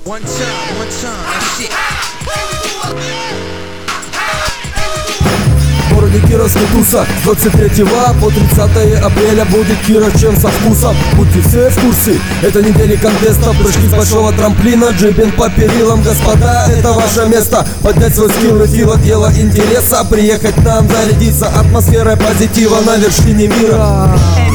One time, that's it. В городе Кировске туса. С 23 по 30 апреля будет Кировчен со вкусом. Будьте все в курсе, это недели контеста. Прыжки с большого трамплина, джипинг по перилам. Господа, это ваше место. Поднять свой скилл и фила, дело интереса. Приехать нам, зарядиться атмосферой позитива на вершине мира.